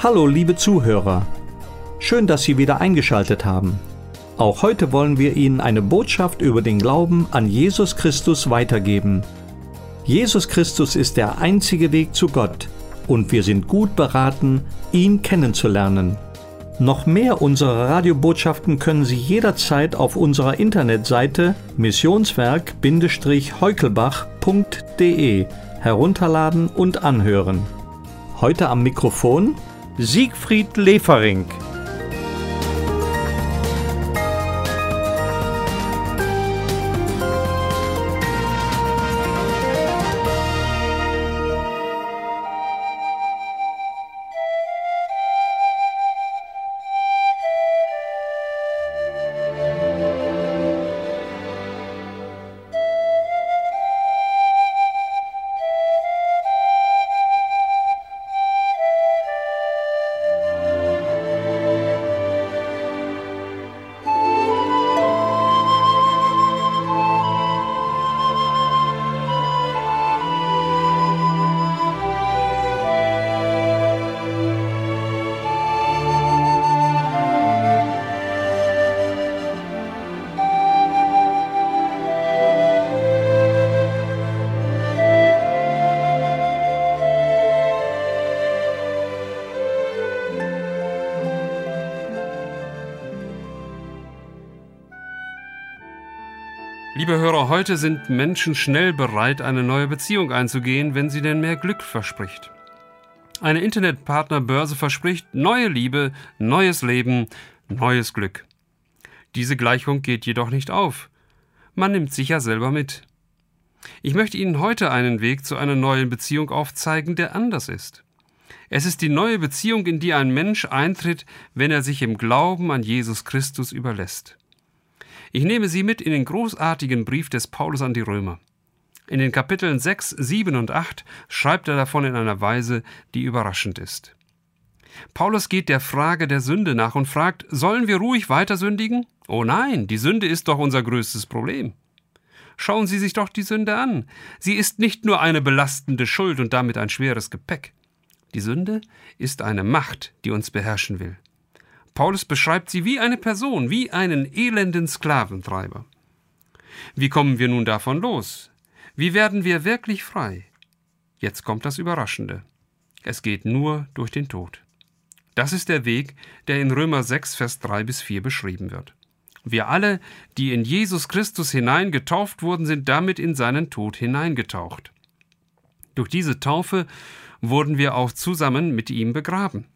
Hallo liebe Zuhörer, schön, dass Sie wieder eingeschaltet haben. Auch heute wollen wir Ihnen eine Botschaft über den Glauben an Jesus Christus weitergeben. Jesus Christus ist der einzige Weg zu Gott und wir sind gut beraten, ihn kennenzulernen. Noch mehr unserer Radiobotschaften können Sie jederzeit auf unserer Internetseite missionswerk-heukelbach.de herunterladen und anhören. Heute am Mikrofon Siegfried Lefering. Liebe Hörer, heute sind Menschen schnell bereit, eine neue Beziehung einzugehen, wenn sie denn mehr Glück verspricht. Eine Internetpartnerbörse verspricht neue Liebe, neues Leben, neues Glück. Diese Gleichung geht jedoch nicht auf. Man nimmt sich ja selber mit. Ich möchte Ihnen heute einen Weg zu einer neuen Beziehung aufzeigen, der anders ist. Es ist die neue Beziehung, in die ein Mensch eintritt, wenn er sich im Glauben an Jesus Christus überlässt. Ich nehme Sie mit in den großartigen Brief des Paulus an die Römer. In den Kapiteln 6, 7 und 8 schreibt er davon in einer Weise, die überraschend ist. Paulus geht der Frage der Sünde nach und fragt, sollen wir ruhig weiter sündigen? Oh nein, die Sünde ist doch unser größtes Problem. Schauen Sie sich doch die Sünde an. Sie ist nicht nur eine belastende Schuld und damit ein schweres Gepäck. Die Sünde ist eine Macht, die uns beherrschen will. Paulus beschreibt sie wie eine Person, wie einen elenden Sklaventreiber. Wie kommen wir nun davon los? Wie werden wir wirklich frei? Jetzt kommt das Überraschende. Es geht nur durch den Tod. Das ist der Weg, der in Römer 6, Vers 3 bis 4 beschrieben wird. Wir alle, die in Jesus Christus hineingetauft wurden, sind damit in seinen Tod hineingetaucht. Durch diese Taufe wurden wir auch zusammen mit ihm begraben.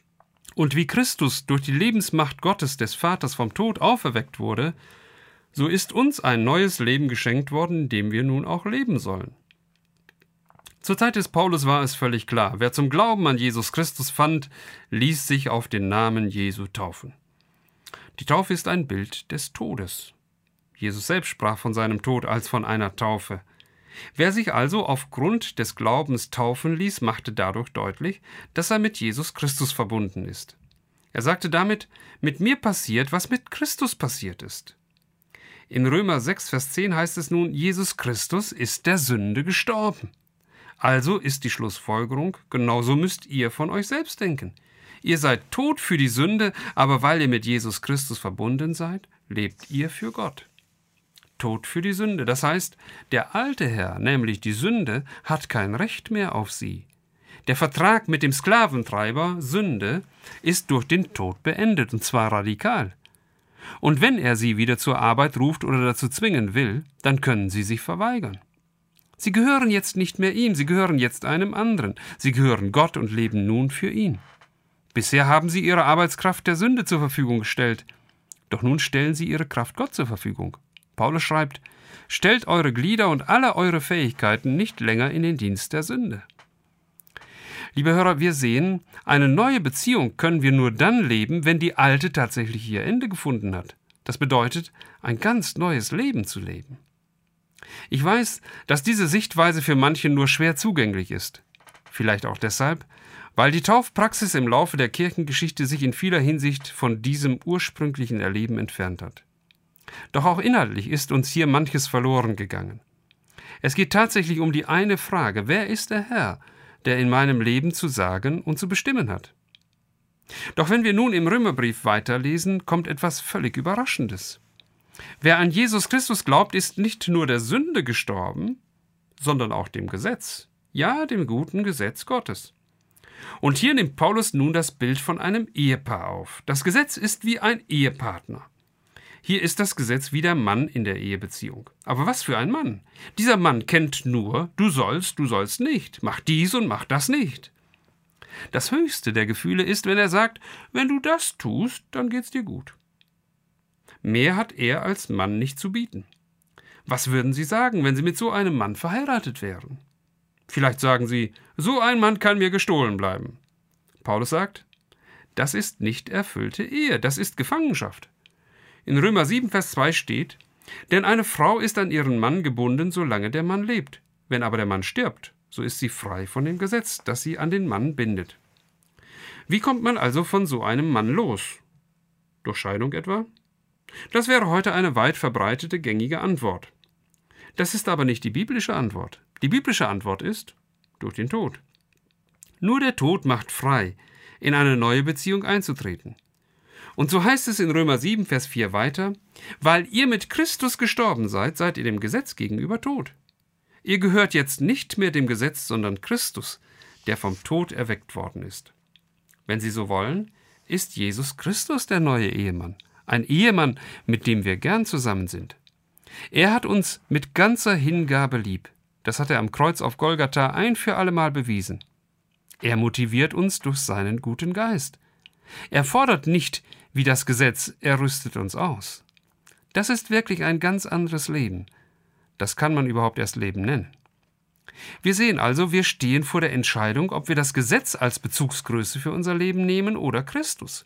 Und wie Christus durch die Lebensmacht Gottes des Vaters vom Tod auferweckt wurde, so ist uns ein neues Leben geschenkt worden, in dem wir nun auch leben sollen. Zur Zeit des Paulus war es völlig klar, wer zum Glauben an Jesus Christus fand, ließ sich auf den Namen Jesu taufen. Die Taufe ist ein Bild des Todes. Jesus selbst sprach von seinem Tod als von einer Taufe. Wer sich also aufgrund des Glaubens taufen ließ, machte dadurch deutlich, dass er mit Jesus Christus verbunden ist. Er sagte damit, mit mir passiert, was mit Christus passiert ist. In Römer 6, Vers 10 heißt es nun, Jesus Christus ist der Sünde gestorben. Also ist die Schlussfolgerung, genauso müsst ihr von euch selbst denken. Ihr seid tot für die Sünde, aber weil ihr mit Jesus Christus verbunden seid, lebt ihr für Gott. Tod für die Sünde. Das heißt, der alte Herr, nämlich die Sünde, hat kein Recht mehr auf sie. Der Vertrag mit dem Sklaventreiber, Sünde, ist durch den Tod beendet, und zwar radikal. Und wenn er sie wieder zur Arbeit ruft oder dazu zwingen will, dann können sie sich verweigern. Sie gehören jetzt nicht mehr ihm, sie gehören jetzt einem anderen. Sie gehören Gott und leben nun für ihn. Bisher haben sie ihre Arbeitskraft der Sünde zur Verfügung gestellt. Doch nun stellen sie ihre Kraft Gott zur Verfügung. Paulus schreibt, stellt eure Glieder und alle eure Fähigkeiten nicht länger in den Dienst der Sünde. Liebe Hörer, wir sehen, eine neue Beziehung können wir nur dann leben, wenn die alte tatsächlich ihr Ende gefunden hat. Das bedeutet, ein ganz neues Leben zu leben. Ich weiß, dass diese Sichtweise für manche nur schwer zugänglich ist. Vielleicht auch deshalb, weil die Taufpraxis im Laufe der Kirchengeschichte sich in vieler Hinsicht von diesem ursprünglichen Erleben entfernt hat. Doch auch inhaltlich ist uns hier manches verloren gegangen. Es geht tatsächlich um die eine Frage: Wer ist der Herr, der in meinem Leben zu sagen und zu bestimmen hat? Doch wenn wir nun im Römerbrief weiterlesen, kommt etwas völlig Überraschendes. Wer an Jesus Christus glaubt, ist nicht nur der Sünde gestorben, sondern auch dem Gesetz, ja, dem guten Gesetz Gottes. Und hier nimmt Paulus nun das Bild von einem Ehepaar auf. Das Gesetz ist wie ein Ehepartner. Hier ist das Gesetz wie der Mann in der Ehebeziehung. Aber was für ein Mann? Dieser Mann kennt nur, du sollst nicht, mach dies und mach das nicht. Das höchste der Gefühle ist, wenn er sagt, wenn du das tust, dann geht's dir gut. Mehr hat er als Mann nicht zu bieten. Was würden Sie sagen, wenn Sie mit so einem Mann verheiratet wären? Vielleicht sagen Sie, so ein Mann kann mir gestohlen bleiben. Paulus sagt, das ist nicht erfüllte Ehe, das ist Gefangenschaft. In Römer 7, Vers 2 steht, denn eine Frau ist an ihren Mann gebunden, solange der Mann lebt. Wenn aber der Mann stirbt, so ist sie frei von dem Gesetz, das sie an den Mann bindet. Wie kommt man also von so einem Mann los? Durch Scheidung etwa? Das wäre heute eine weit verbreitete, gängige Antwort. Das ist aber nicht die biblische Antwort. Die biblische Antwort ist durch den Tod. Nur der Tod macht frei, in eine neue Beziehung einzutreten. Und so heißt es in Römer 7, Vers 4 weiter, weil ihr mit Christus gestorben seid, seid ihr dem Gesetz gegenüber tot. Ihr gehört jetzt nicht mehr dem Gesetz, sondern Christus, der vom Tod erweckt worden ist. Wenn Sie so wollen, ist Jesus Christus der neue Ehemann. Ein Ehemann, mit dem wir gern zusammen sind. Er hat uns mit ganzer Hingabe lieb. Das hat er am Kreuz auf Golgatha ein für allemal bewiesen. Er motiviert uns durch seinen guten Geist. Er fordert nicht wie das Gesetz, er rüstet uns aus. Das ist wirklich ein ganz anderes Leben. Das kann man überhaupt erst Leben nennen. Wir sehen also, wir stehen vor der Entscheidung, ob wir das Gesetz als Bezugsgröße für unser Leben nehmen oder Christus.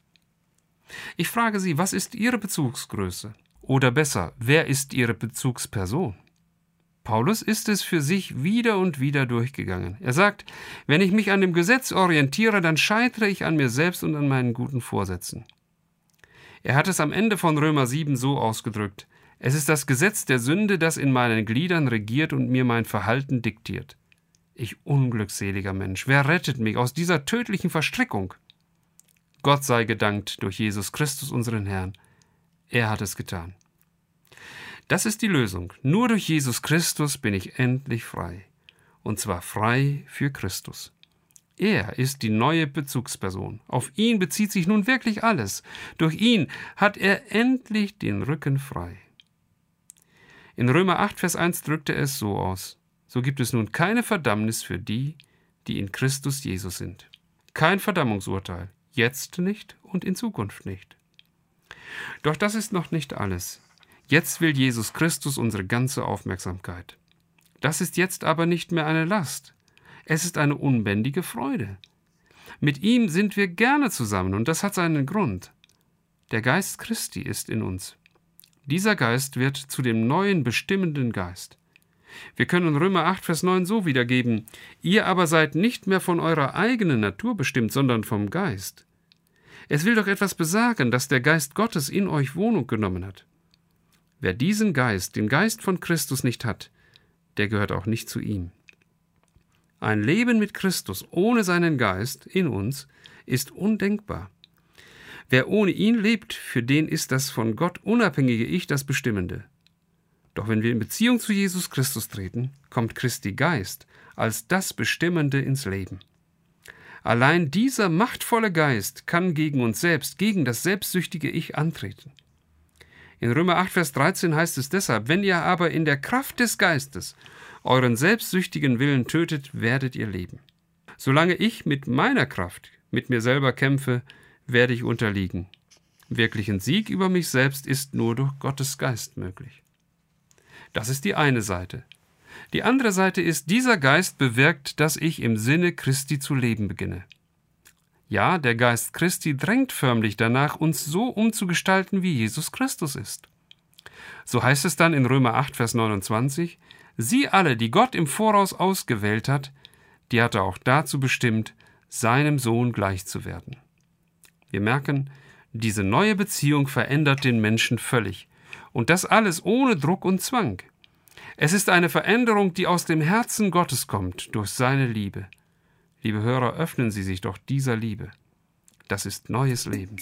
Ich frage Sie, was ist Ihre Bezugsgröße? Oder besser, wer ist Ihre Bezugsperson? Paulus ist es für sich wieder und wieder durchgegangen. Er sagt, wenn ich mich an dem Gesetz orientiere, dann scheitere ich an mir selbst und an meinen guten Vorsätzen. Er hat es am Ende von Römer 7 so ausgedrückt, es ist das Gesetz der Sünde, das in meinen Gliedern regiert und mir mein Verhalten diktiert. Ich unglückseliger Mensch, wer rettet mich aus dieser tödlichen Verstrickung? Gott sei gedankt durch Jesus Christus, unseren Herrn. Er hat es getan. Das ist die Lösung. Nur durch Jesus Christus bin ich endlich frei. Und zwar frei für Christus. Er ist die neue Bezugsperson. Auf ihn bezieht sich nun wirklich alles. Durch ihn hat er endlich den Rücken frei. In Römer 8, Vers 1 drückt er es so aus. So gibt es nun keine Verdammnis für die, die in Christus Jesus sind. Kein Verdammungsurteil. Jetzt nicht und in Zukunft nicht. Doch das ist noch nicht alles. Jetzt will Jesus Christus unsere ganze Aufmerksamkeit. Das ist jetzt aber nicht mehr eine Last. Es ist eine unbändige Freude. Mit ihm sind wir gerne zusammen und das hat seinen Grund. Der Geist Christi ist in uns. Dieser Geist wird zu dem neuen bestimmenden Geist. Wir können Römer 8, Vers 9 so wiedergeben, ihr aber seid nicht mehr von eurer eigenen Natur bestimmt, sondern vom Geist. Es will doch etwas besagen, dass der Geist Gottes in euch Wohnung genommen hat. Wer diesen Geist, den Geist von Christus nicht hat, der gehört auch nicht zu ihm. Ein Leben mit Christus ohne seinen Geist in uns ist undenkbar. Wer ohne ihn lebt, für den ist das von Gott unabhängige Ich das Bestimmende. Doch wenn wir in Beziehung zu Jesus Christus treten, kommt Christi Geist als das Bestimmende ins Leben. Allein dieser machtvolle Geist kann gegen uns selbst, gegen das selbstsüchtige Ich antreten. In Römer 8, Vers 13 heißt es deshalb, wenn ihr aber in der Kraft des Geistes euren selbstsüchtigen Willen tötet, werdet ihr leben. Solange ich mit meiner Kraft, mit mir selber kämpfe, werde ich unterliegen. Wirklichen Sieg über mich selbst ist nur durch Gottes Geist möglich. Das ist die eine Seite. Die andere Seite ist, dieser Geist bewirkt, dass ich im Sinne Christi zu leben beginne. Ja, der Geist Christi drängt förmlich danach, uns so umzugestalten, wie Jesus Christus ist. So heißt es dann in Römer 8, Vers 29, Sie alle, die Gott im Voraus ausgewählt hat, die hat er auch dazu bestimmt, seinem Sohn gleich zu werden. Wir merken, diese neue Beziehung verändert den Menschen völlig. Und das alles ohne Druck und Zwang. Es ist eine Veränderung, die aus dem Herzen Gottes kommt, durch seine Liebe. Liebe Hörer, öffnen Sie sich doch dieser Liebe. das ist neues Leben.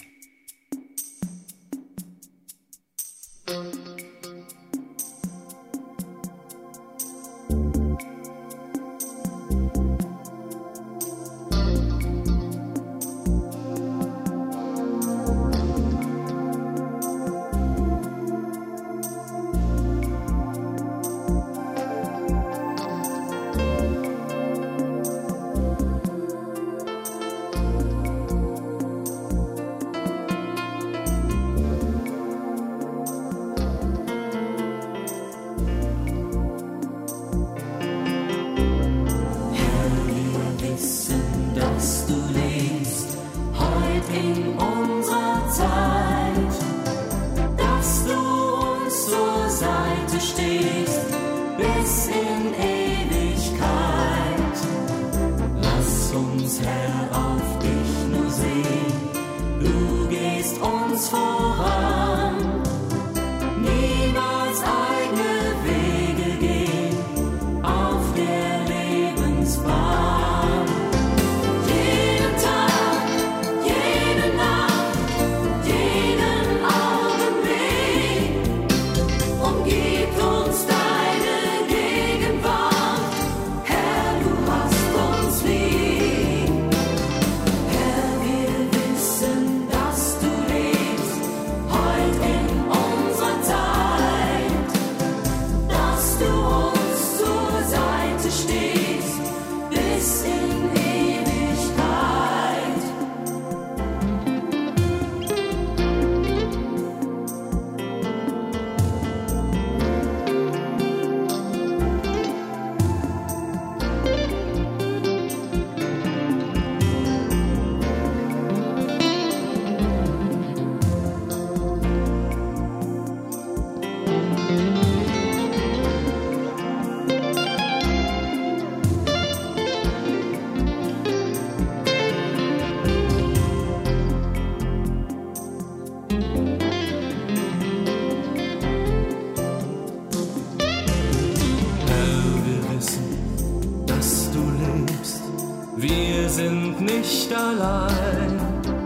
Wir sind nicht allein.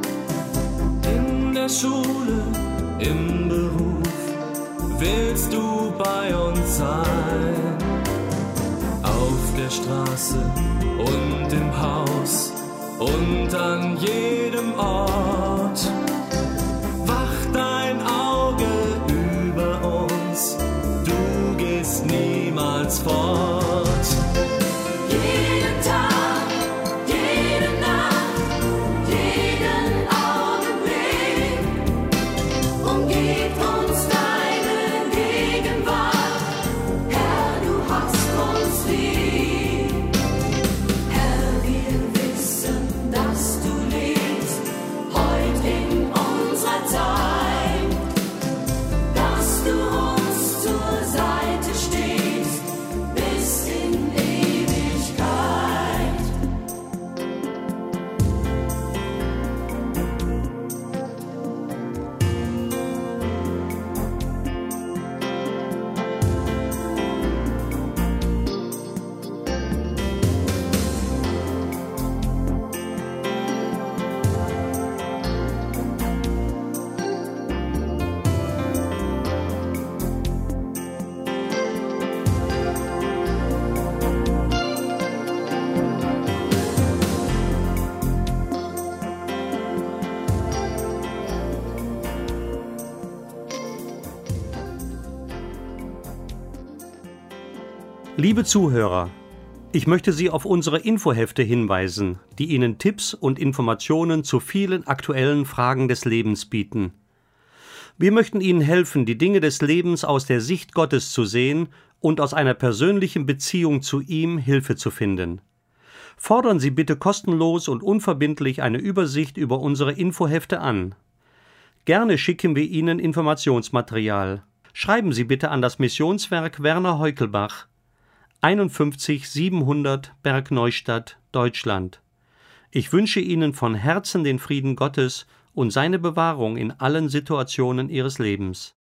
In der Schule, im Beruf willst du bei uns sein. Auf der Straße und im Haus und an jedem Ort. Wacht dein Auge über uns, du gehst niemals fort. Jeden Tag, jede Nacht, jeden Augenblick umgibt uns deine Gegenwart. Herr, du hast uns lieb. Herr, wir wissen, dass du lebst, heute in unserer Zeit, dass du uns zur Seite stehst, bis in Ewigkeit. Liebe Zuhörer, ich möchte Sie auf unsere Infohefte hinweisen, die Ihnen Tipps und Informationen zu vielen aktuellen Fragen des Lebens bieten. Wir möchten Ihnen helfen, die Dinge des Lebens aus der Sicht Gottes zu sehen und aus einer persönlichen Beziehung zu ihm Hilfe zu finden. Fordern Sie bitte kostenlos und unverbindlich eine Übersicht über unsere Infohefte an. Gerne schicken wir Ihnen Informationsmaterial. Schreiben Sie bitte an das Missionswerk Werner Heukelbach, 51 700 Bergneustadt, Deutschland. Ich wünsche Ihnen von Herzen den Frieden Gottes und seine Bewahrung in allen Situationen Ihres Lebens.